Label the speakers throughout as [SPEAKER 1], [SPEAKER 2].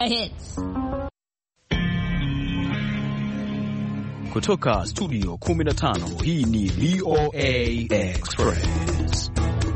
[SPEAKER 1] Hits.
[SPEAKER 2] Kutoka studio 15, hii ni VOA Express.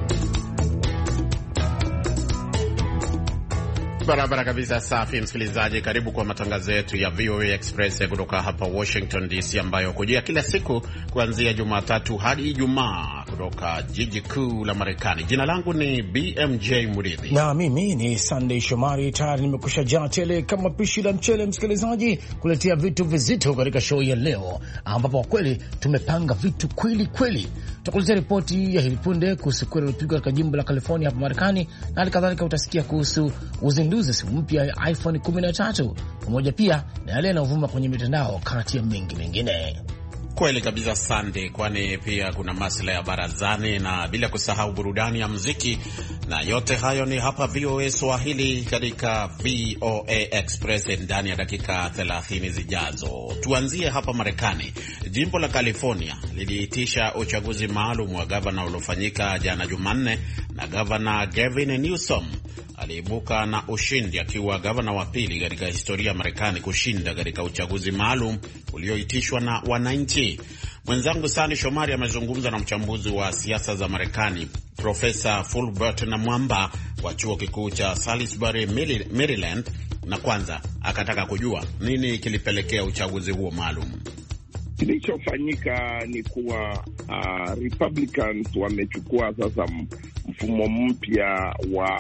[SPEAKER 3] Barabara kabisa, safi msikilizaji, karibu kwa matangazo yetu ya VOA Express kutoka hapa Washington DC, ambayo hujia kila siku kuanzia Jumatatu hadi Ijumaa kutoka jiji kuu la Marekani. Jina langu ni BMJ Muridhi
[SPEAKER 4] na mimi ni Sunday Shomari. Tayari nimekusha jaa tele kama pishi la mchele, msikilizaji, kuletea vitu vizito katika show ya leo, ambapo kweli tumepanga vitu kweli kweli. Tutakuletea ripoti ya hivi punde kuhusu kura iliyopigwa katika jimbo la California hapa Marekani, na halikadhalika utasikia kuhusu uzinduzi simu mpya ya iPhone 13 pamoja pia na yale yanayovuma kwenye mitandao, kati ya mengi mengine.
[SPEAKER 3] Kweli kabisa Sunday, kwani pia kuna masuala ya barazani na bila kusahau burudani ya muziki, na yote hayo ni hapa VOA Swahili katika VOA Express ndani ya dakika 30 zijazo. Tuanzie hapa Marekani. Jimbo la California liliitisha uchaguzi maalum wa gavana uliofanyika jana Jumanne, na gavana Gavin Newsom aliibuka na ushindi akiwa gavana wa pili katika historia ya Marekani kushinda katika uchaguzi maalum ulioitishwa na wananchi. Mwenzangu Sani Shomari amezungumza na mchambuzi wa siasa za Marekani Profesa Fulbert Namwamba wa chuo kikuu cha Salisbury, Maryland, na kwanza akataka kujua nini kilipelekea uchaguzi huo maalum.
[SPEAKER 5] Kilichofanyika ni kuwa Republicans wamechukua sasa mfumo mpya wa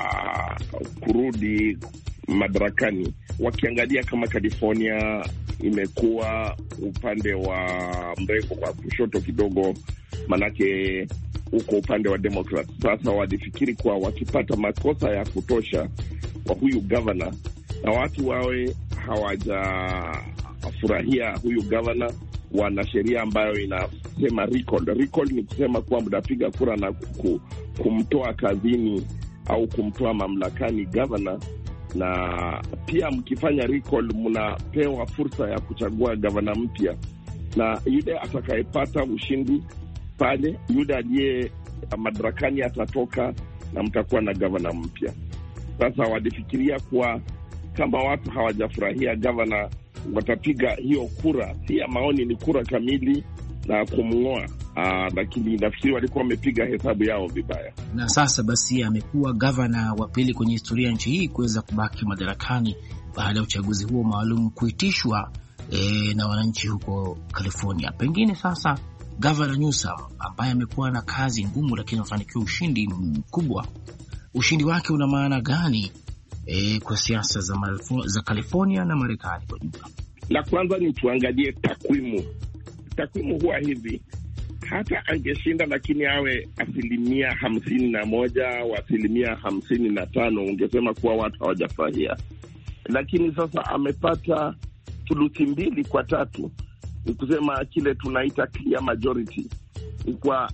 [SPEAKER 5] kurudi madarakani, wakiangalia kama California imekuwa upande wa mrengo kwa kushoto kidogo, manake uko upande wa Democrat. Sasa walifikiri kuwa wakipata makosa ya kutosha kwa huyu governor na watu wawe hawajafurahia huyu governor, wana sheria ambayo inasema recall. Recall ni kusema kuwa mnapiga kura na kumtoa kazini au kumtoa mamlakani governor, na pia mkifanya recall mnapewa fursa ya kuchagua governor mpya, na yule atakayepata ushindi pale, yule aliye madarakani atatoka na mtakuwa na governor mpya. Sasa walifikiria kuwa kama watu hawajafurahia governor, watapiga hiyo kura, si ya maoni, ni kura kamili na kumng'oa. Lakini nafikiri walikuwa wamepiga hesabu yao vibaya,
[SPEAKER 4] na sasa basi amekuwa gavana wa pili kwenye historia ya nchi hii kuweza kubaki madarakani baada ya uchaguzi huo maalum kuitishwa na wananchi huko California. Pengine sasa gavana Newsom ambaye amekuwa na kazi ngumu lakini amefanikiwa ushindi mkubwa, ushindi wake una maana gani kwa siasa za California na Marekani kwa jumla?
[SPEAKER 5] La kwanza ni tuangalie takwimu. Takwimu huwa hivi: hata angeshinda lakini awe 51% au 55%, ungesema kuwa watu hawajafurahia. Lakini sasa amepata thuluthi 2 kwa 3, ni kusema kile tunaita clear majority, ni kwa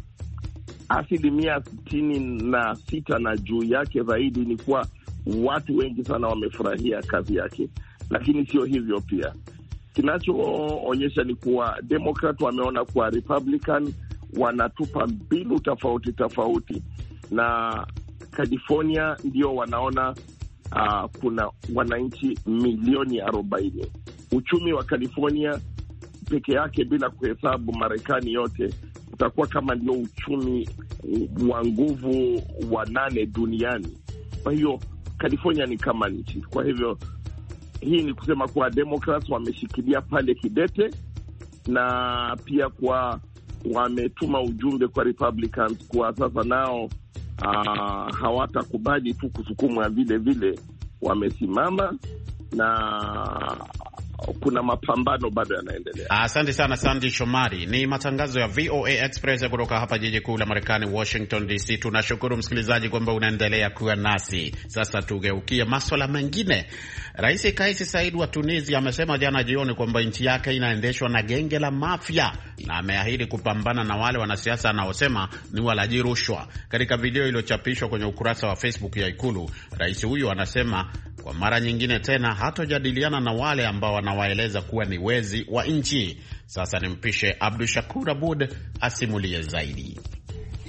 [SPEAKER 5] 66% na juu yake zaidi, ni kwa watu wengi sana wamefurahia kazi yake. Lakini sio hivyo pia, kinachoonyesha ni kuwa Democrat wameona kuwa Republican wanatupa mbinu tofauti tofauti, na California ndio wanaona kuna wananchi milioni 40. Uchumi wa California peke yake bila kuhesabu Marekani yote utakuwa kama ndio uchumi wa nguvu wa 8 duniani. Kwa hiyo California ni kama nchi. Kwa hivyo hii ni kusema kuwa Democrats wameshikilia pale kidete, na pia kwa wametuma ujumbe kwa Republicans kwa sasa nao hawatakubali tu kusukumwa vile vile, wamesimama na kuna mapambano bado yanaendelea.
[SPEAKER 3] Asante sana Sandy Shomari. Ni matangazo ya VOA Express kutoka hapa jiji kuu la Marekani, Washington DC. Tunashukuru msikilizaji kwamba unaendelea kuwa nasi. Sasa tugeukie masuala mengine. Rais Kais Saied wa Tunisia amesema jana jioni kwamba nchi yake inaendeshwa na genge la mafia, na ameahidi kupambana na wale wanasiasa anaosema ni walaji rushwa. Katika video iliyochapishwa kwenye ukurasa wa Facebook ya Ikulu, rais huyo anasema kwa mara nyingine tena hatojadiliana na wale ambao wanawaeleza kuwa ni wezi wa nchi. Sasa nimpishe Abdu Shakur Abud asimulie zaidi.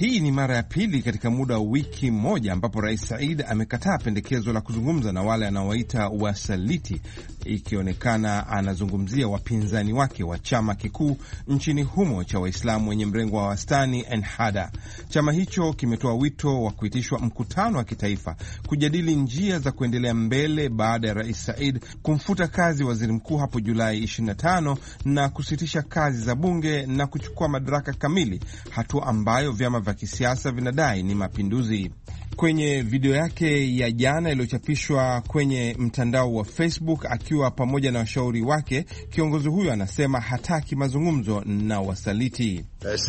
[SPEAKER 1] Hii ni mara ya pili katika muda wa wiki moja ambapo Rais Said amekataa pendekezo la kuzungumza na wale anaowaita wasaliti, ikionekana anazungumzia wapinzani wake wa chama kikuu nchini humo cha Waislamu wenye mrengo wa wastani Ennahda. Chama hicho kimetoa wito wa kuitishwa mkutano wa kitaifa kujadili njia za kuendelea mbele baada ya Rais Said kumfuta kazi waziri mkuu hapo Julai 25 na kusitisha kazi za bunge na kuchukua madaraka kamili, hatua ambayo vyama vya kisiasa vinadai ni mapinduzi. Kwenye video yake ya jana iliyochapishwa kwenye mtandao wa Facebook akiwa pamoja na washauri wake, kiongozi huyo anasema hataki mazungumzo na wasaliti.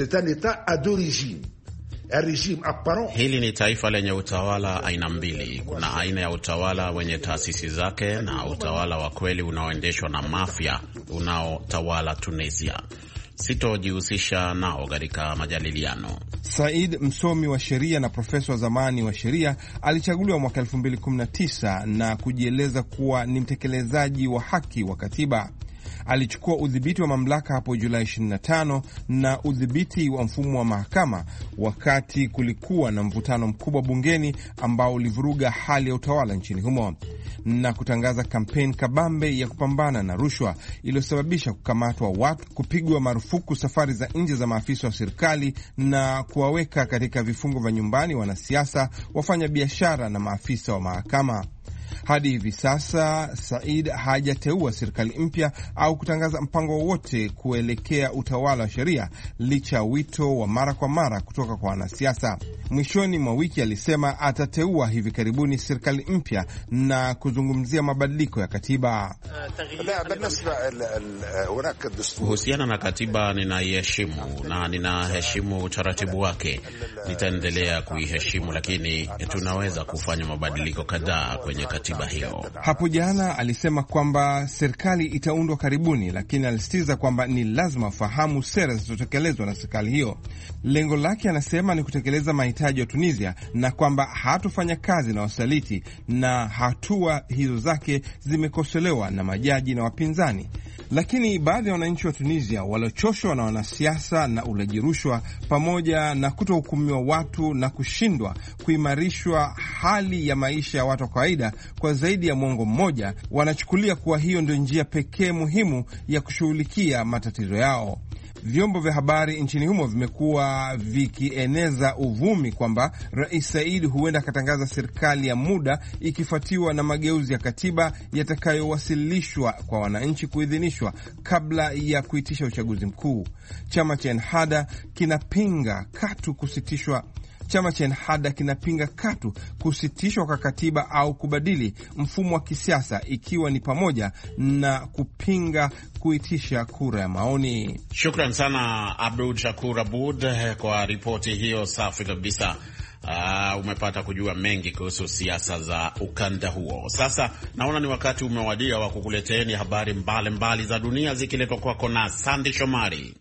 [SPEAKER 3] Hili ni taifa lenye utawala aina mbili. Kuna aina ya utawala wenye taasisi zake na utawala wa kweli unaoendeshwa na mafia unaotawala Tunisia. Sitojihusisha nao katika majadiliano.
[SPEAKER 1] Said, msomi wa sheria na profesa wa zamani wa sheria, alichaguliwa mwaka 2019 na kujieleza kuwa ni mtekelezaji wa haki wa katiba. Alichukua udhibiti wa mamlaka hapo Julai 25 na udhibiti wa mfumo wa mahakama wakati kulikuwa na mvutano mkubwa bungeni ambao ulivuruga hali ya utawala nchini humo, na kutangaza kampeni kabambe ya kupambana na rushwa iliyosababisha kukamatwa watu, kupigwa marufuku safari za nje za maafisa wa serikali na kuwaweka katika vifungo vya nyumbani wanasiasa, wafanya biashara na maafisa wa mahakama. Hadi hivi sasa Said hajateua serikali mpya au kutangaza mpango wowote kuelekea utawala wa sheria, licha ya wito wa mara kwa mara kutoka kwa wanasiasa. Mwishoni mwa wiki alisema atateua hivi karibuni serikali mpya na kuzungumzia mabadiliko ya katiba.
[SPEAKER 3] Kuhusiana na katiba, ninaiheshimu na ninaheshimu utaratibu wake. Nitaendelea kuiheshimu, lakini tunaweza kufanya mabadiliko kadhaa kwenye katiba hiyo.
[SPEAKER 1] Hapo jana alisema kwamba serikali itaundwa karibuni, lakini alisitiza kwamba ni lazima fahamu sera zilizotekelezwa na serikali hiyo. Lengo lake, anasema, ni kutekeleza mahitaji ya Tunisia na kwamba hatofanya kazi na wasaliti, na hatua hizo zake zimekosolewa na majaji na wapinzani. Lakini baadhi ya wananchi wa Tunisia waliochoshwa na wanasiasa na ulaji rushwa pamoja na kutohukumiwa watu na kushindwa kuimarishwa hali ya maisha ya watu wa kawaida kwa zaidi ya mwongo mmoja, wanachukulia kuwa hiyo ndio njia pekee muhimu ya kushughulikia matatizo yao. Vyombo vya habari nchini humo vimekuwa vikieneza uvumi kwamba Rais Said huenda akatangaza serikali ya muda ikifuatiwa na mageuzi ya katiba yatakayowasilishwa kwa wananchi kuidhinishwa kabla ya kuitisha uchaguzi mkuu. Chama cha Ennahda kinapinga katu kusitishwa kwa katiba au kubadili mfumo wa kisiasa, ikiwa ni pamoja na kupinga kuitisha kura ya maoni.
[SPEAKER 3] Shukran sana Abdul Shakur Abud kwa ripoti hiyo safi kabisa. Umepata kujua mengi kuhusu siasa za ukanda huo. Sasa naona ni wakati umewadia wa kukuleteeni habari mbalimbali za dunia zikiletwa kwako na Sandy Shomari.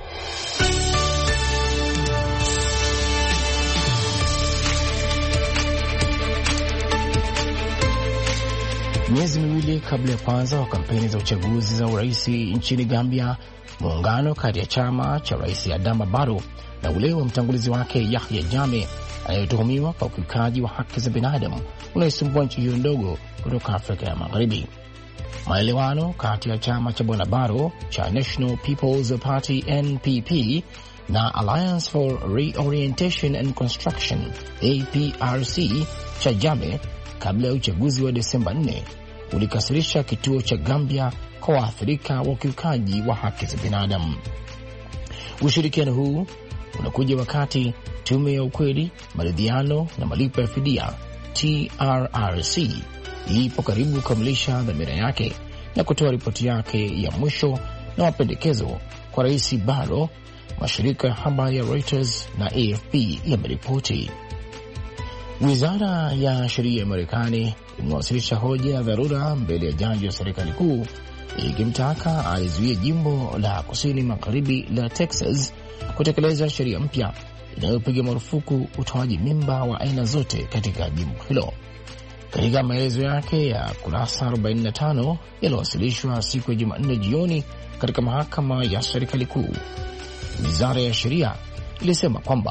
[SPEAKER 4] Miezi miwili kabla ya kwanza wa kampeni za uchaguzi za urais nchini Gambia, muungano kati ya chama cha Rais Adama Barrow na ule wa mtangulizi wake Yahya Jammeh anayetuhumiwa kwa ukiukaji wa haki za binadamu unaisumbua nchi hiyo ndogo kutoka Afrika ya Magharibi. Maelewano kati ya chama cha Bwana Barrow cha National People's Party NPP na Alliance for Reorientation and Construction APRC cha Jammeh kabla ya uchaguzi wa Desemba 4 ulikasirisha kituo cha Gambia kwa waathirika wa ukiukaji wa haki za binadamu. Ushirikiano huu unakuja wakati tume ya ukweli, maridhiano na malipo ya fidia TRRC ipo karibu kukamilisha dhamira yake na kutoa ripoti yake ya mwisho na mapendekezo kwa Rais Barrow, mashirika ya habari ya Reuters na AFP yameripoti. Wizara ya sheria ya Marekani imewasilisha hoja ya dharura mbele ya jaji wa serikali kuu ikimtaka alizuie jimbo la kusini magharibi la Texas kutekeleza sheria mpya inayopiga marufuku utoaji mimba wa aina zote katika jimbo hilo. Katika maelezo yake ya kurasa 45 yaliyowasilishwa siku ya Jumanne jioni katika mahakama ya serikali kuu, wizara ya sheria ilisema kwamba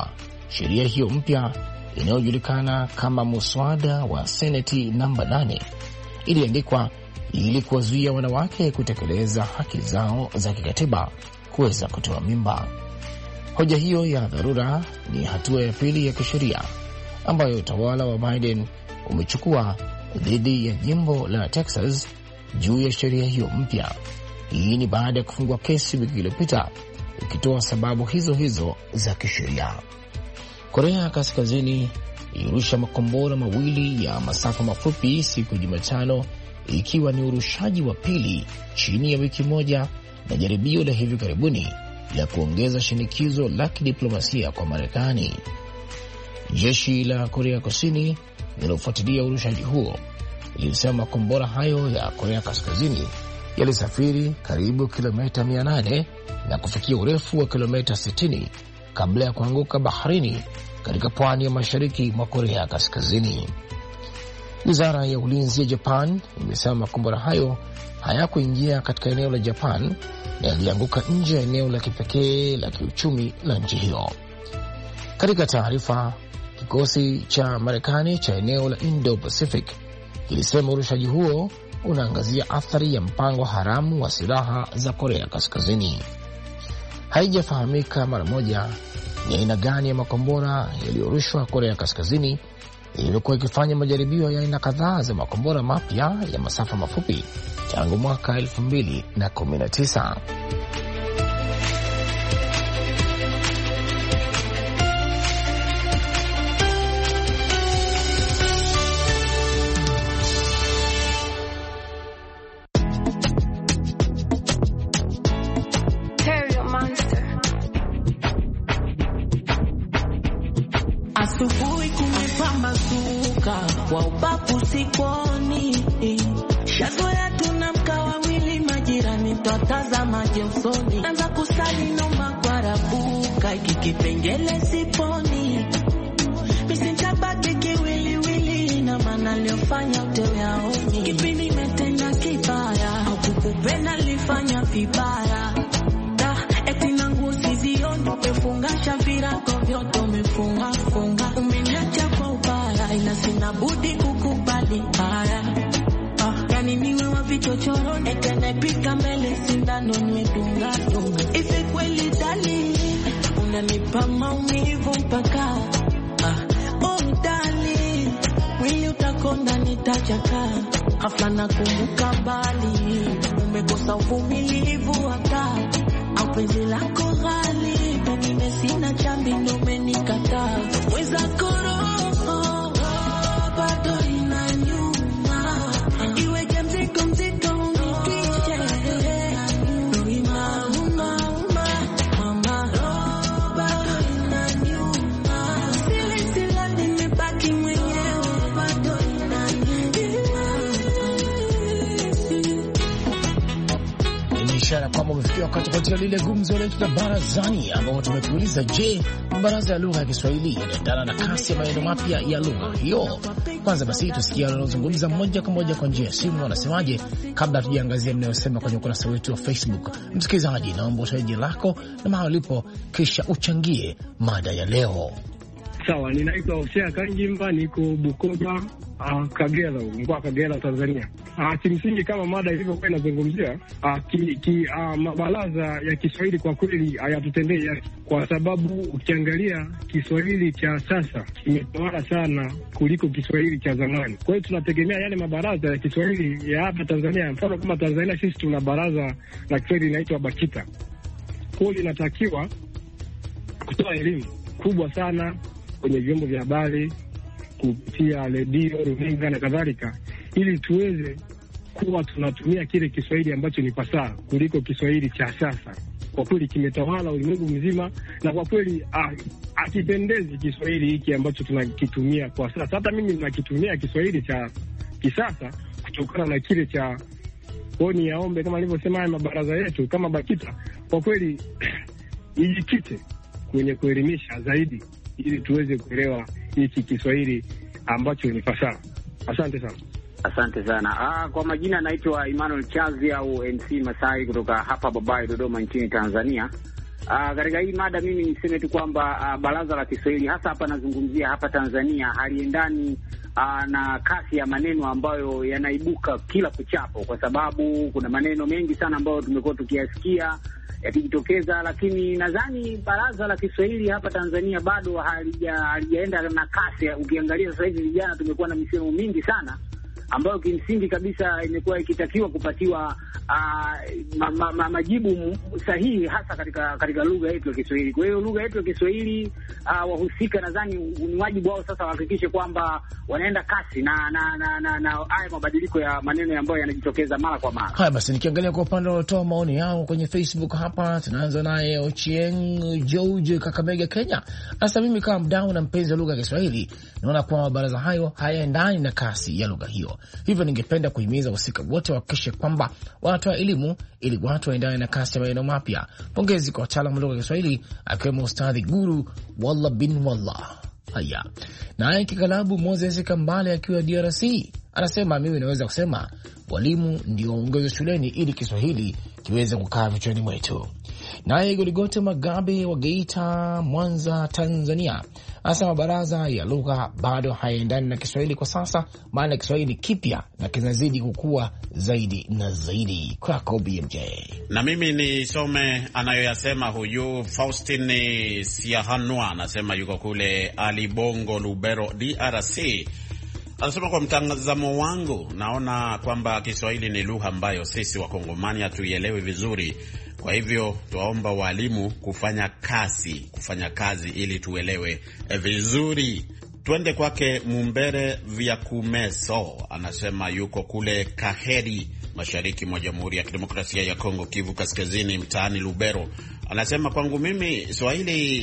[SPEAKER 4] sheria hiyo mpya inayojulikana kama muswada wa Seneti namba 8 iliandikwa ili kuwazuia wanawake kutekeleza haki zao za kikatiba kuweza kutoa mimba. Hoja hiyo ya dharura ni hatua ya pili ya kisheria ambayo utawala wa Biden umechukua dhidi ya jimbo la Texas juu ya sheria hiyo mpya. Hii ni baada ya kufungua kesi wiki iliyopita ikitoa sababu hizo hizo za kisheria. Korea Kaskazini ilirusha makombora mawili ya masafa mafupi siku ya Jumatano, ikiwa ni urushaji wa pili chini ya wiki moja na jaribio la hivi karibuni la kuongeza shinikizo la kidiplomasia kwa Marekani. Jeshi la Korea Kusini linalofuatilia urushaji huo lilisema makombora hayo ya Korea Kaskazini yalisafiri karibu kilomita 800 na kufikia urefu wa kilomita 60 kabla ya kuanguka baharini katika pwani ya mashariki mwa Korea Kaskazini. Wizara ya ulinzi ya Japan imesema makombora hayo hayakuingia katika eneo la Japan na yalianguka nje ya eneo la kipekee la kiuchumi la nchi hiyo. Katika taarifa, kikosi cha Marekani cha eneo la Indo-Pacific kilisema urushaji huo unaangazia athari ya mpango haramu wa silaha za Korea Kaskazini. Haijafahamika mara moja ni aina gani ya makombora yaliyorushwa Korea Kaskazini ilikuwa ikifanya majaribio ya aina kadhaa za makombora mapya ya masafa mafupi tangu mwaka 2019.
[SPEAKER 6] Asubuhi kumepambazuka, kwa ubavu sikoni, shazoea tunamka wawili, majirani twatazama usoni, anza kusali nomba kwa rabuka, iki kipengele siponi, misintabaki kiwiliwili, na maana liofanya utewe aoni, kipi nimetenda kibaya, au kukupenda lifanya vibaya, eti nangu sizioni, umefungasha virako vyote umefunga funga, umeniacha kwa ubaya, ila sina budi kukubali haya. Yani niwe wa vichochoroni, ekenepika mbele sindano nimedunga dunga, ife kweli dali, unanipa maumivu mpaka oh dali, mwili utakonda nitachaka, ghafla nakumbuka mbali, umekosa uvumilivu hata penzi lako ghali, pengine sina chambi ndo umenikataa, weza koroho bado inanyuma, iweje mziko unikishe, inauma mama, bado inanyuma, sila nimebaki mwenyewe, bado
[SPEAKER 4] ishara kwamba umefikia wakati kupatia lile gumzo letu la barazani, ambapo tumekuuliza, je, mabaraza ya lugha ya Kiswahili yanaendana na kasi ya maneno mapya ya lugha hiyo? Kwanza basi tusikia wanaozungumza moja kwa moja kwa njia ya simu wanasemaje, kabla tujaangazia mnayosema kwenye ukurasa wetu wa Facebook. Msikilizaji, naomba utaje jina lako na mahali ulipo, kisha uchangie mada ya leo.
[SPEAKER 7] Sawa, ninaitwa Hosea Kanjimba, niko Bukoba, Kagera, mkoa Kagera, Tanzania. Kimsingi kama mada ilivyokuwa inazungumzia, mabaraza ya Kiswahili kwa kweli hayatutendei haki, kwa sababu ukiangalia Kiswahili cha sasa kimetawala sana kuliko Kiswahili cha zamani. Kwa hiyo tunategemea yale mabaraza ya Kiswahili ya hapa Tanzania. Mfano kama Tanzania sisi tuna baraza la Kiswahili linaitwa BAKITA. Kwa hiyo linatakiwa kutoa elimu kubwa sana kwenye vyombo vya habari, kupitia redio, runinga na kadhalika, ili tuweze kuwa tunatumia kile Kiswahili ambacho ni fasaha kuliko Kiswahili cha sasa. Kwa kweli kimetawala ulimwengu mzima, na kwa kweli akipendezi Kiswahili hiki ambacho tunakitumia kwa sasa. Hata mimi ninakitumia Kiswahili cha kisasa kutokana na kile cha koni. Yaombe kama nilivyosema, haya mabaraza yetu kama BAKITA kwa kweli ijikite kwenye kuelimisha zaidi, ili tuweze kuelewa hiki Kiswahili ambacho ni fasaha. Asante sana.
[SPEAKER 8] Asante sana. Kwa majina naitwa Emmanuel Chazi au MC Masai kutoka hapa Babai, Dodoma nchini Tanzania. katika hii mada mimi niseme tu kwamba baraza la Kiswahili hasa hapa nazungumzia hapa Tanzania haliendani na kasi ya maneno ambayo yanaibuka kila kuchapo, kwa sababu kuna maneno mengi sana ambayo tumekuwa tukiyasikia yakijitokeza, lakini nadhani baraza la Kiswahili hapa Tanzania bado halijaenda na kasi. Ukiangalia sasa hivi vijana tumekuwa na misemo mingi sana ambayo kimsingi kabisa imekuwa ikitakiwa kupatiwa majibu sahihi hasa katika lugha yetu ya Kiswahili. Kwa hiyo lugha yetu ya Kiswahili, wahusika nadhani ni wajibu wao sasa wahakikishe kwamba wanaenda kasi na haya mabadiliko ya maneno ambayo yanajitokeza mara kwa mara.
[SPEAKER 4] Haya basi, nikiangalia kwa upande wa maoni yao kwenye Facebook hapa, tunaanza naye Ochieng George Kakamega, Kenya. Sasa mimi kama mdau na mpenzi wa lugha ya Kiswahili naona kwamba mabaraza hayo hayaendani na kasi ya lugha hiyo. Hivyo ningependa kuhimiza wahusika wote wahakikishe kwamba wanatoa elimu ili watu waendane na kasi ya maneno mapya. Pongezi kwa wataalamu wa lugha ya Kiswahili akiwemo Ustadhi Guru Wallah bin Wallah. Haya, naye Kikalabu Moses Kambale akiwa DRC anasema mimi naweza kusema walimu ndio waongezwe shuleni ili Kiswahili kiweze kukaa vichwani mwetu. Naye Goligote Magabe wa Geita, Mwanza, Tanzania anasema baraza ya lugha bado hayaendani na Kiswahili kwa sasa, maana Kiswahili kipya na kinazidi kukua zaidi na zaidi. Kwako BMJ.
[SPEAKER 3] Na mimi nisome anayoyasema huyu Faustin Siahanwa, anasema yuko kule Alibongo, Lubero, DRC. Anasema kwa mtazamo wangu naona kwamba Kiswahili ni lugha ambayo sisi Wakongomani hatuielewi vizuri. Kwa hivyo tuwaomba walimu kufanya kazi ili tuelewe vizuri. Twende kwake Mumbere vya Kumeso, anasema yuko kule Kaheri, mashariki mwa Jamhuri ya Kidemokrasia ya Kongo, Kivu Kaskazini, mtaani Lubero. Anasema kwangu mimi Swahili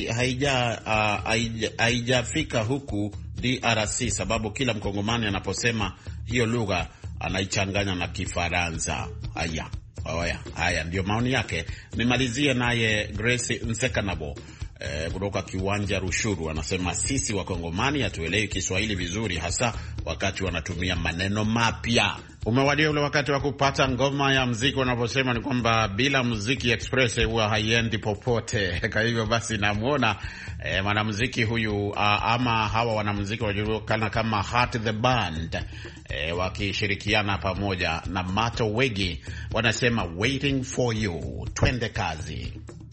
[SPEAKER 3] haijafika huku DRC, sababu kila Mkongomani anaposema hiyo lugha anaichanganya na Kifaransa. Haya ndio maoni yake. Nimalizie naye Grace Nsekanabo kutoka Kiwanja Rushuru, anasema sisi Wakongomani hatuelewi Kiswahili vizuri, hasa wakati wanatumia maneno mapya. Umewadia ule wakati wa kupata ngoma ya muziki. Wanaposema ni kwamba bila muziki Express huwa haiendi popote. Kwa hivyo basi namuona mwanamuziki huyu ama hawa wanamuziki wanajulikana kama Heart the Band wakishirikiana pamoja na Mato Wegi, wanasema waiting for you. Twende kazi.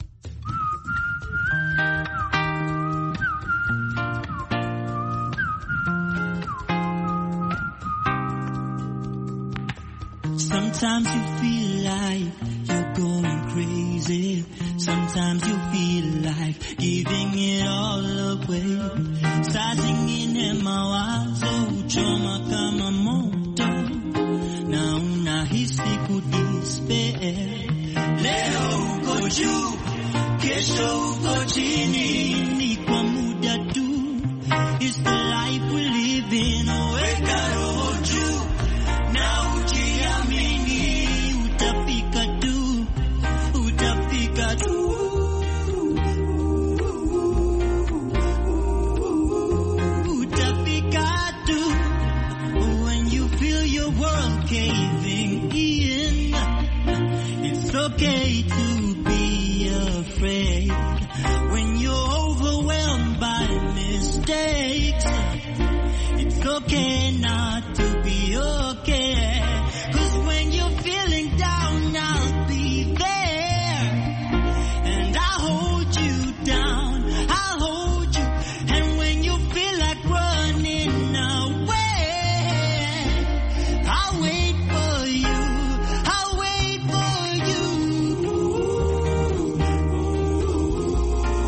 [SPEAKER 6] Sometimes you feel like you're going crazy. Sometimes you feel like giving it all away. Start singing in mawazo, uchoma kama moto. Na unahisi kudispe. Leo uko juu, kesho uko chini. Ni kwa muda tu. It's the life we live in. Weka roho juu. Na ujiamini, utafika tu, utafika tu. Utafika tu. When you feel your world caving in, it's okay to be afraid. When you're overwhelmed by mistakes, it's okay not to be okay. 'Cause when you're feeling down, I'll be there. And I'll hold you down, I'll hold you. And when you feel like running away, I'll wait for you, I'll wait for you.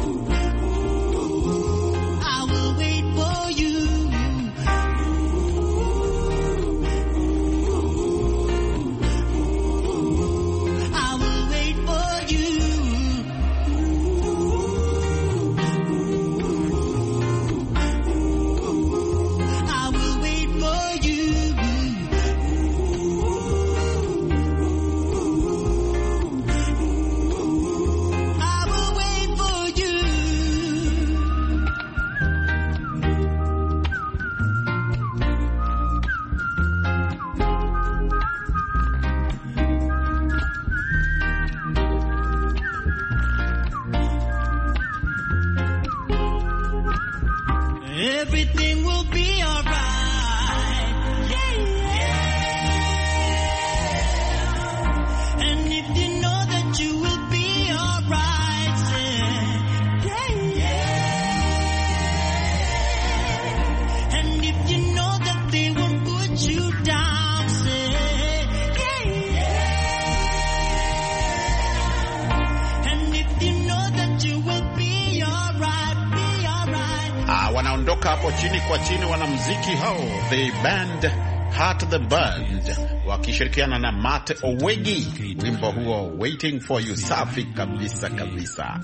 [SPEAKER 6] I will wait for you. everything will be alright. Yeah, yeah. And if you know that you will be alright, say, yeah, yeah. And if you know that they won't put you down, say, yeah, yeah. And if you know that you will be alright, be alright.
[SPEAKER 3] Wanaondoka hapo chini kwa chini wanamuziki hao the band Heart the Band wakishirikiana na Matt Owegi, wimbo huo Waiting for You. Safi kabisa kabisa.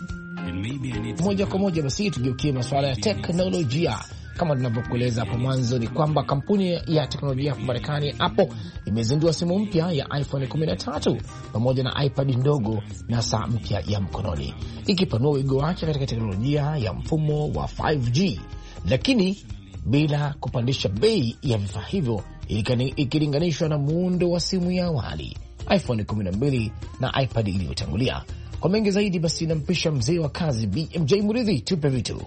[SPEAKER 4] Moja kwa moja basi tugeukie masuala ya teknolojia. Kama tunavyokueleza hapo mwanzo ni kwamba kampuni ya teknolojia hapa Marekani Apple imezindua simu mpya ya iPhone 13 pamoja na iPad ndogo na saa mpya ya mkononi, ikipanua wigo wake katika teknolojia ya mfumo wa 5G, lakini bila kupandisha bei ya vifaa hivyo ikilinganishwa na muundo wa simu ya awali iPhone 12 na iPad iliyotangulia. Kwa mengi zaidi basi nampisha mzee wa kazi BMJ Muridhi, tupe vitu.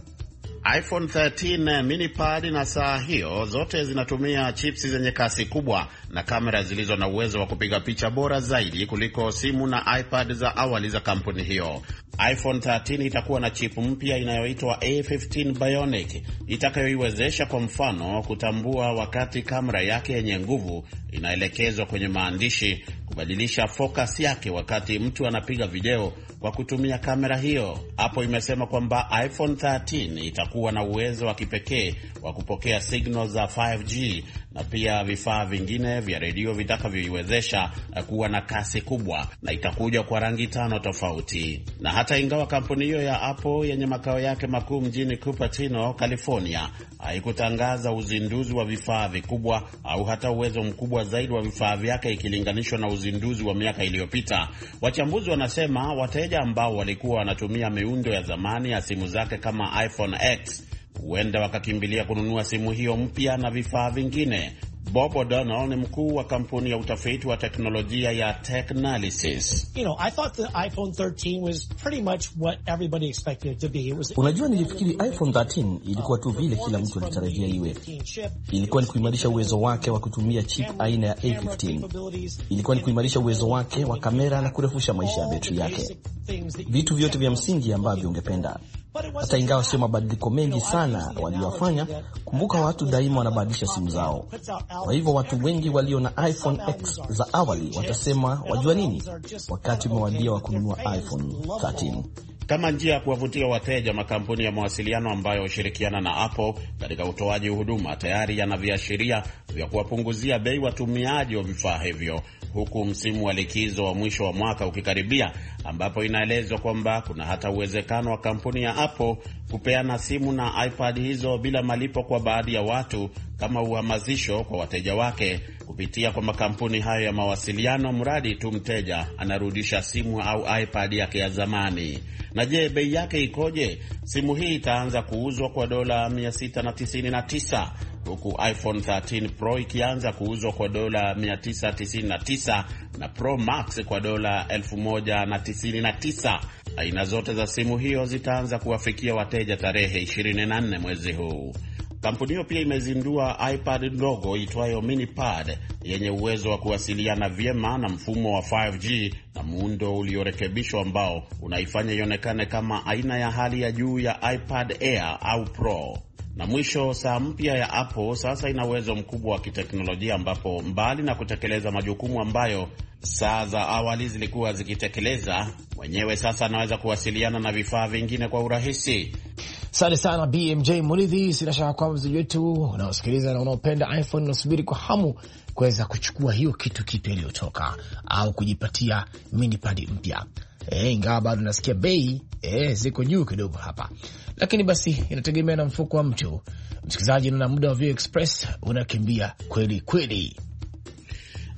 [SPEAKER 3] iPhone 13 mini pad na saa hiyo zote zinatumia chips zenye kasi kubwa na kamera zilizo na uwezo wa kupiga picha bora zaidi kuliko simu na iPad za awali za kampuni hiyo. iPhone 13 itakuwa na chip mpya inayoitwa A15 Bionic itakayoiwezesha kwa mfano kutambua wakati kamera yake yenye nguvu inaelekezwa kwenye maandishi, kubadilisha focus yake wakati mtu anapiga video kwa kutumia kamera hiyo. Hapo imesema kwamba iPhone 13 itakuwa na uwezo wa kipekee wa kupokea signal za 5G na pia vifaa vingine vya redio vitakavyoiwezesha kuwa na kasi kubwa, na itakuja kwa rangi 5 tofauti. Na hata ingawa kampuni hiyo ya Apple yenye makao yake makuu mjini Cupertino, California, haikutangaza uzinduzi wa vifaa vikubwa au hata uwezo mkubwa zaidi wa vifaa vyake ikilinganishwa na uzinduzi wa miaka iliyopita, wachambuzi wanasema wateja ambao walikuwa wanatumia miundo ya zamani ya simu zake kama iPhone X huenda wakakimbilia kununua simu hiyo mpya na vifaa vingine. Bob O'Donnell ni mkuu wa kampuni ya utafiti wa teknolojia ya Technalysis.
[SPEAKER 9] I thought the iPhone 13 was pretty much what everybody expected it to be.
[SPEAKER 10] Unajua, nilifikiri iPhone 13 ilikuwa tu vile kila mtu alitarajia iwe. Ilikuwa ni kuimarisha uwezo wake wa kutumia chip aina ya A15. Ilikuwa ni kuimarisha uwezo wake wa kamera na kurefusha maisha ya betri yake. Vitu vyote vya msingi ambavyo ungependa. Hata ingawa sio mabadiliko mengi sana waliofanya, kumbuka watu daima wanabadilisha simu zao. Kwa hivyo watu wengi walio na iPhone X za awali watasema wajua nini, wakati umewadia wa kununua iPhone 13.
[SPEAKER 3] Kama njia ya kuwavutia wateja, makampuni ya mawasiliano ambayo hushirikiana na Apple katika utoaji huduma tayari yana viashiria vya kuwapunguzia bei watumiaji wa vifaa hivyo, huku msimu wa likizo wa mwisho wa mwaka ukikaribia, ambapo inaelezwa kwamba kuna hata uwezekano wa kampuni ya Apple kupeana simu na iPad hizo bila malipo kwa baadhi ya watu kama uhamasisho kwa wateja wake kupitia kwa makampuni hayo ya mawasiliano, mradi tu mteja anarudisha simu au iPad yake ya zamani. Na je, bei yake ikoje? Simu hii itaanza kuuzwa kwa dola $699, huku iPhone 13 Pro ikianza kuuzwa kwa dola $999 na Pro Max kwa dola $1099. Aina zote za simu hiyo zitaanza kuwafikia wateja tarehe 24 mwezi huu. Kampuni hiyo pia imezindua iPad ndogo itwayo Mini Pad yenye uwezo wa kuwasiliana vyema na mfumo wa 5G na muundo uliorekebishwa ambao unaifanya ionekane kama aina ya hali ya juu ya iPad Air au Pro. Na mwisho, saa mpya ya Apple sasa ina uwezo mkubwa wa kiteknolojia ambapo mbali na kutekeleza majukumu ambayo saa za awali zilikuwa zikitekeleza, mwenyewe sasa anaweza kuwasiliana na vifaa vingine kwa urahisi.
[SPEAKER 4] Asante sana BMJ Muridhi. Sina shaka kwamba mzee wetu unaosikiliza na unaopenda iPhone unasubiri kwa hamu kuweza kuchukua hiyo kitu kipya iliyotoka au kujipatia mini pad mpya. Ingawa bado nasikia bei ziko juu kidogo hapa, lakini basi inategemea na mfuko wa mtu. Msikilizaji, na muda wa View Express unakimbia kweli kweli.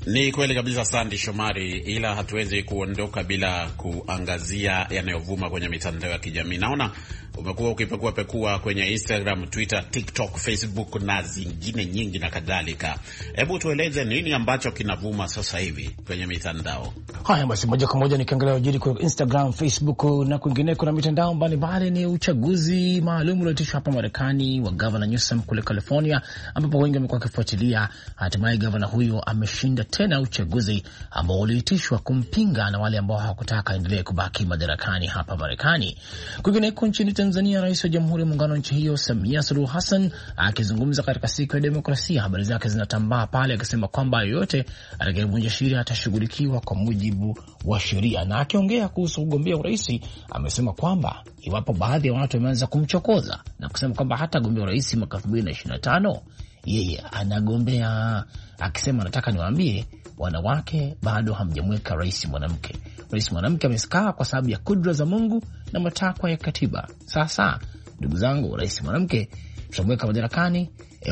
[SPEAKER 3] Ni kweli kabisa, Sandi Shomari, ila hatuwezi kuondoka bila kuangazia yanayovuma kwenye mitandao ya kijamii. Naona umekuwa ukipekua kwenye Instagram, Twitter, TikTok, Facebook na zingine nyingi na kadhalika. Hebu tueleze nini ambacho kinavuma sasa hivi kwenye mitandao?
[SPEAKER 4] Haya basi, moja kwa moja nikiangalia ujiri kwa Instagram, Facebook na kwingineko na mitandao mbalimbali. Ni uchaguzi maalum ulioitishwa hapa Marekani wa Governor Newsom kule California, ambapo wengi wamekuwa wakifuatilia. Hatimaye governor huyo ameshinda tena uchaguzi ambao uliitishwa kumpinga na wale ambao hawakutaka endelee kubaki madarakani hapa Marekani. Kwingineko nchini Tanzania, Rais wa Jamhuri ya Muungano wa nchi hiyo Samia Suluhu Hassan akizungumza katika siku ya demokrasia, habari zake zinatambaa pale, akisema kwamba yoyote atakayevunja sheria atashughulikiwa kwa mujibu wa sheria. Na akiongea kuhusu ugombea urais, amesema kwamba iwapo baadhi ya watu wameanza kumchokoza na kusema kwamba hata gombea urais mwaka 2025, yeye anagombea, akisema nataka niwaambie wanawake bado hamjamweka rais mwanamke. Rais mwanamke amekaa kwa sababu ya kudra za Mungu na matakwa ya katiba. Sasa ndugu zangu, rais mwanamke tutamweka madarakani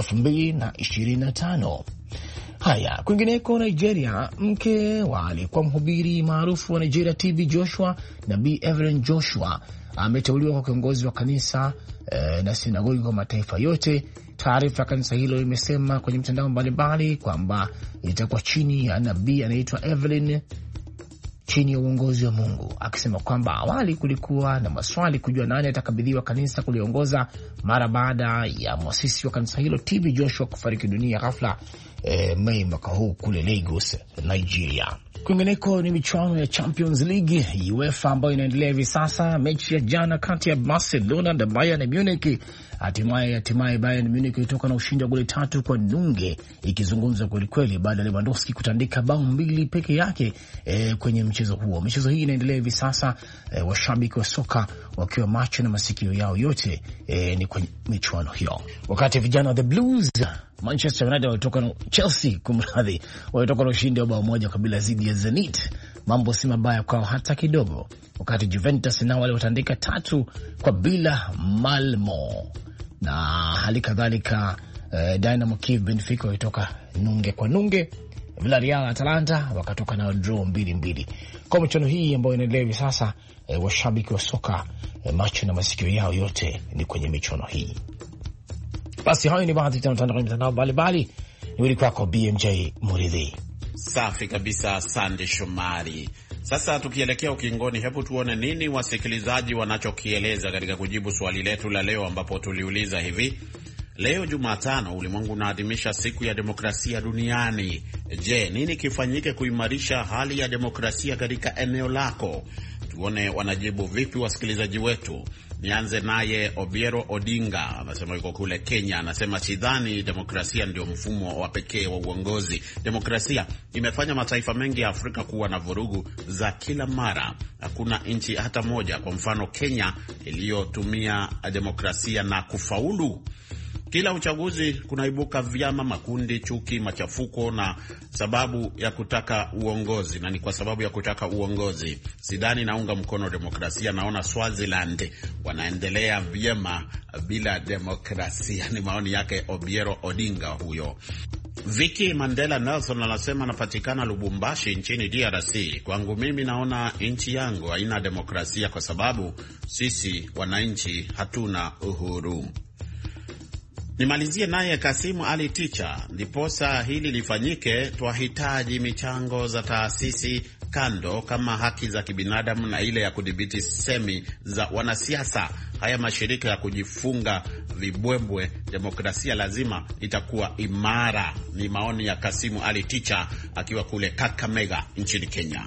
[SPEAKER 4] 2025. Haya, kwingineko Nigeria, mke wa aliyekuwa mhubiri maarufu wa Nigeria TB Joshua, Nabii Evelyn Joshua, ameteuliwa kwa kiongozi wa kanisa na sinagogi kwa mataifa yote. Taarifa ya kanisa hilo imesema kwenye mtandao mbalimbali kwamba itakuwa chini ya nabii anaitwa Evelyn, chini ya uongozi wa Mungu, akisema kwamba awali kulikuwa na maswali kujua nani atakabidhiwa kanisa kuliongoza mara baada ya mwasisi wa kanisa hilo TB Joshua kufariki dunia ghafla Mei mwaka huu kule Lagos, Nigeria. Kwingineko ni michuano ya Champions League UEFA ambayo inaendelea hivi sasa. Mechi ya jana kati ya Barcelona na Bayern Munich, hatimaye Bayern Munich ilitoka na ushindi wa goli 3-0, ikizungumza kweli kweli baada ya Lewandowski kutandika bao 2 peke yake kwenye mchezo huo. Michezo hii inaendelea hivi sasa, washabiki wa soka wakiwa macho na masikio yao yote ni kwenye michuano hiyo. Wakati vijana wa The Blues Manchester United walitoka na Chelsea, kumradhi, walitoka na ushindi wa bao 1 dhidi ya Zenit. Mambo si mabaya kwao hata kidogo. Wakati Juventus nao walitandika 3-0 Malmo, na hali kadhalika Dynamo Kiev Benfica walitoka nunge kwa nunge. Villarreal Atalanta wakatoka na draw 2-2. Kwa michuano hii ambayo inaendelea hivi sasa, washabiki wa soka macho na masikio yao yote ni kwenye michuano hii. Basi hayo ni baadhi ya mitandao mbalimbali. Niwili kwako BMJ Muridhi.
[SPEAKER 3] Safi kabisa, asante Shomari. Sasa tukielekea ukingoni, hebu tuone nini wasikilizaji wanachokieleza katika kujibu swali letu la leo, ambapo tuliuliza hivi: leo Jumatano ulimwengu unaadhimisha siku ya demokrasia duniani. Je, nini kifanyike kuimarisha hali ya demokrasia katika eneo lako? Tuone wanajibu vipi wasikilizaji wetu. Nianze naye Obiero Odinga, anasema yuko kule Kenya. Anasema sidhani demokrasia ndio mfumo wa pekee wa uongozi. Demokrasia imefanya mataifa mengi ya Afrika kuwa na vurugu za kila mara. Hakuna nchi hata moja, kwa mfano Kenya, iliyotumia demokrasia na kufaulu. Kila uchaguzi kunaibuka vyama, makundi, chuki, machafuko na sababu ya kutaka uongozi, na ni kwa sababu ya kutaka uongozi. Sidhani naunga mkono demokrasia. Naona Swaziland wanaendelea vyema bila demokrasia. Ni maoni yake Obiero Odinga huyo. Vicky Mandela Nelson anasema anapatikana Lubumbashi nchini DRC. Kwangu mimi naona nchi yangu haina demokrasia kwa sababu sisi wananchi hatuna uhuru. Nimalizie naye Kasimu Ali Ticha. Ndiposa hili lifanyike, twahitaji michango za taasisi kando kama haki za kibinadamu na ile ya kudhibiti semi za wanasiasa. Haya mashirika ya kujifunga vibwebwe, demokrasia lazima itakuwa imara. Ni maoni ya Kasimu Ali Ticha akiwa kule Kakamega nchini Kenya.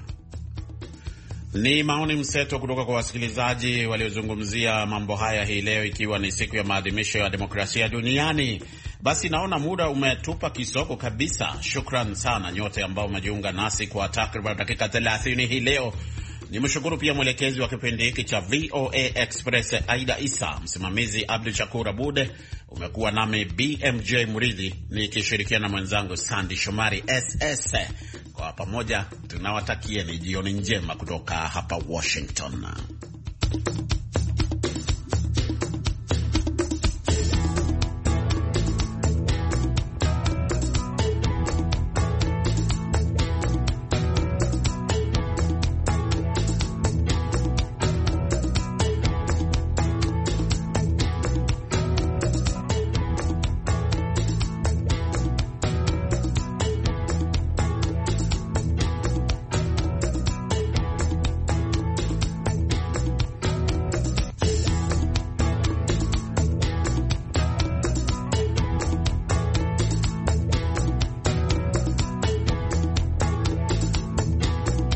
[SPEAKER 3] Ni maoni mseto kutoka kwa wasikilizaji waliozungumzia mambo haya hii leo, ikiwa ni siku ya maadhimisho ya demokrasia duniani. Basi naona muda umetupa kisoko kabisa. Shukran sana nyote ambao umejiunga nasi kwa takriban dakika 30 hii leo. Nimshukuru pia mwelekezi wa kipindi hiki cha VOA Express Aida Isa, msimamizi Abdul Shakur Abude. Umekuwa nami BMJ Muridhi nikishirikiana na mwenzangu Sandy Shomari SS. Kwa pamoja tunawatakieni jioni njema kutoka hapa Washington.